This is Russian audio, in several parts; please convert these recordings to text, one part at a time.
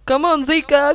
Камон, зайка!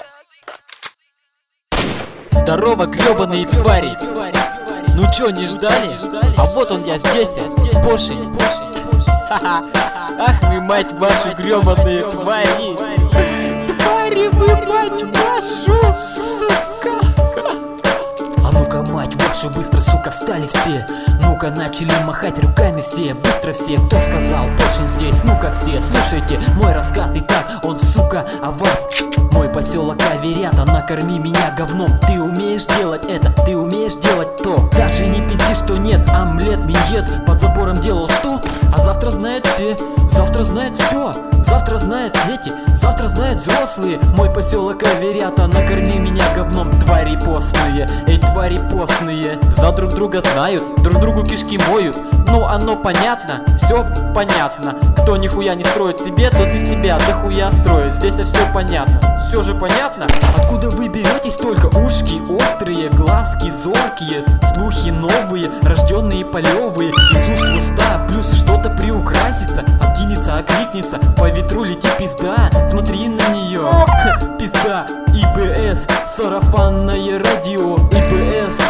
Здорово, гребаные твари! Ну чё, не ждали? А вот он я здесь, Пошень. Ха-ха! Ах вы, мать вашу, гребаные твари! Твари вы, мать вашу, сука! А ну-ка, мать вашу, быстро, сука, встали все! Ну-ка, начали махать руками все, быстро все, кто сказал, Пошень здесь, ну-ка все, слушайте мой рассказ. Итак, он, сука, о вас. Мой поселок Аверята, накорми меня говном. Ты умеешь делать это, ты умеешь делать то. Даже не пизди, что нет, омлет, миньет под забором делал что? А завтра знают все, завтра знают все. Завтра знают дети, завтра знают взрослые. Мой поселок Аверята, накорми меня говном. Твари постные, эй, твари постные. За друг друга знают, друг другу кишки моют. Ну оно понятно, все понятно. Кто нихуя не строит себе, тот и себя дохуя строит. Здесь все понятно, все же понятно. Откуда вы беретесь только? Ушки острые, глазки зоркие, слухи новые, рожденные полевые. Из уст в уста, плюс что-то приукрасится. Откинется, окликнется, по ветру лети пизда. Смотри на нее, пизда. ИБС, сарафанное радио. ИБС,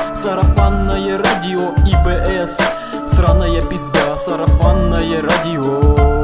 сарафанное радио. ИБС, сраная пизда, сарафанное радио.